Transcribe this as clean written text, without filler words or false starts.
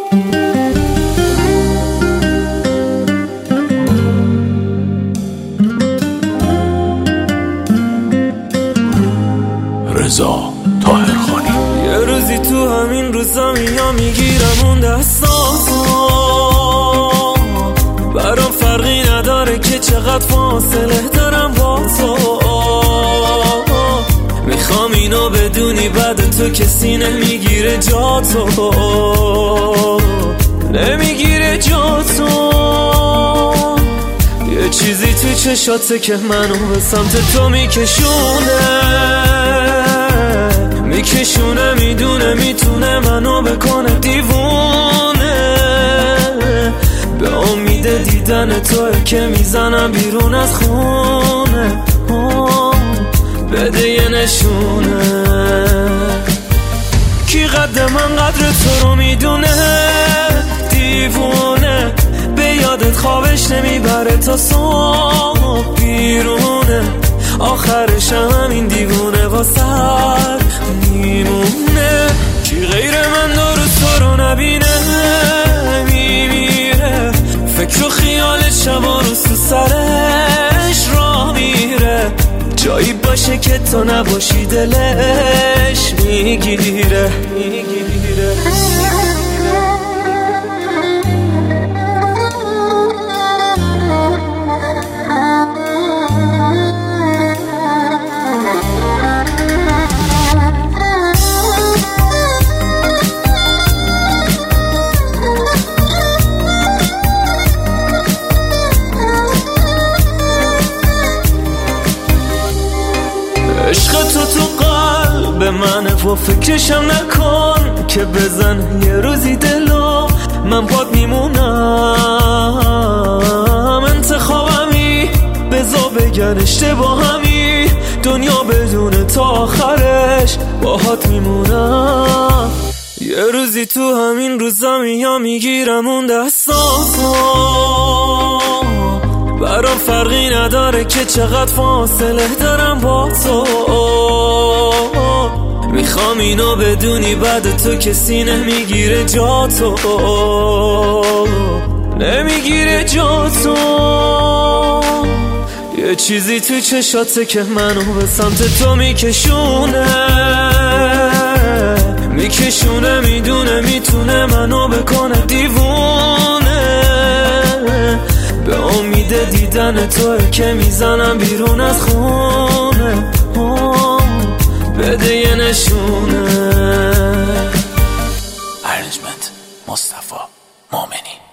رضا طاهرخانی. یه روزی تو همین روزا میام میگیرم اون دستاتو، برام فرقی نداره که چقدر فاصله دارم با تو. میخوام اینو بدونی بعد تو کسی نمیگیره جا تو، نمیگیره جا تو. یه چیزی تو چشاته که منو به سمت تو میکشونه میدونه میتونه منو بکنه دیوونه. به امید دیدن توی که میزنم بیرون از خونه، بده یه نشونه. کی قد من قدر تو رو میدونه دیوونه، به یادت خوابش نمیبره تا صبح بیرونه. آخرش هم این دیوونه واسه میمونه. کی غیر من دور تو رو نبینه میمیره، فکر و خیال شبا رو تو سرش راه میره. جایی باشه که تو نباشی دلش میگیره. عشق تو قلب منه و فکرشم نکن که بزن یه روزی دلو من پاد میمونم. انتخابمی بزا بگن اشتباهمی، دنیا بدون تا آخرش باهات میمونم. یه روزی تو همین روزا میام میگیرم اون دستاتو، برام فرقی نداره که چقدر فاصله دارم با تو. میخوام اینو بدونی بعد تو کسی نمیگیره جا تو، نمیگیره جا تو. یه چیزی تو چشاته که منو به سمت تو میکشونه میدونه میتونه منو بکنه دیوونه. به امید دیدن توی که میزنم بیرون از خونه، بده یه نشونه. ارنجمنت مصطفی مومنی.